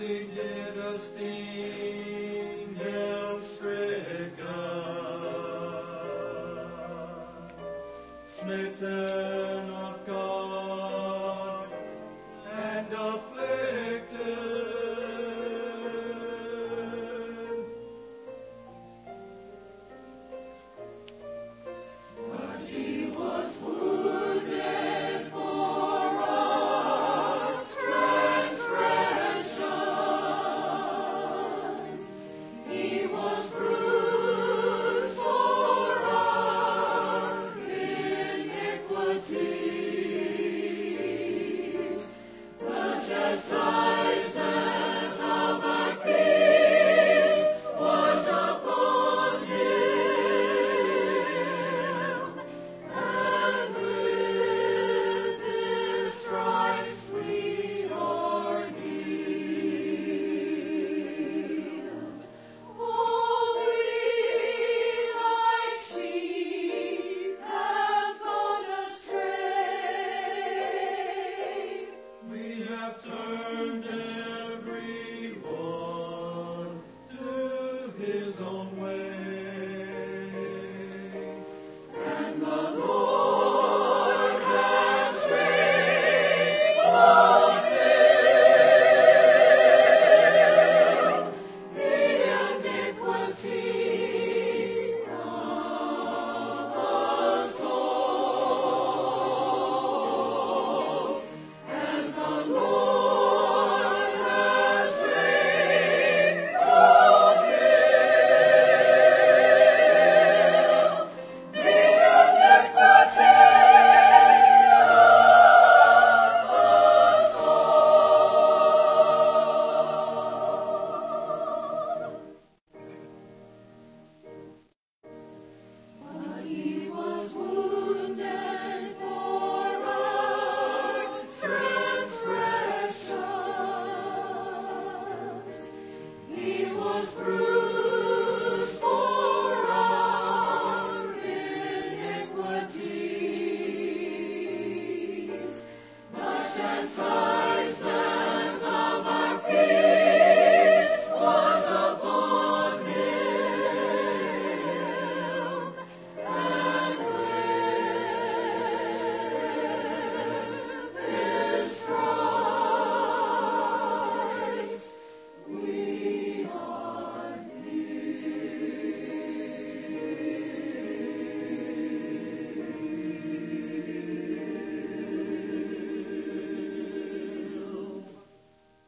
afflicted, esteemed, hell-stricken, smitten of God, and afflicted. But he was wounded for our transgressions. He was bruised for our iniquities. The chastisement of our peace was upon him, and with his stripes we are healed. All we like sheep have gone astray. We have turned every one to his own way. And the Lord has rained on him the iniquity of us all. And the Lord has rained on him the iniquity of us all. But he was wounded for our transgressions. He was bruised for our iniquities. The chastisement